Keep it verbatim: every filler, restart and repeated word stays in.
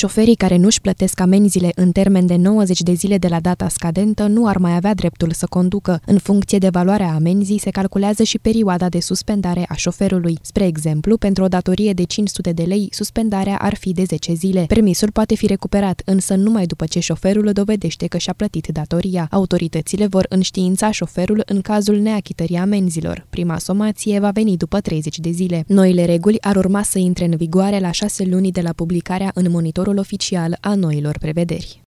Șoferii care nu-și plătesc amenzile în termen de nouăzeci de zile de la data scadentă nu ar mai avea dreptul să conducă. În funcție de valoarea amenzii se calculează și perioada de suspendare a șoferului. Spre exemplu, pentru o datorie de cinci sute de lei, suspendarea ar fi de zece zile. Permisul poate fi recuperat, însă numai după ce șoferul dovedește că și-a plătit datoria. Autoritățile vor înștiința șoferul în cazul neachitării amenzilor. Prima somație va veni după treizeci de zile. Noile reguli ar urma să intre în vigoare la șase luni de la publicarea în Monitorul Oficial a noilor prevederi.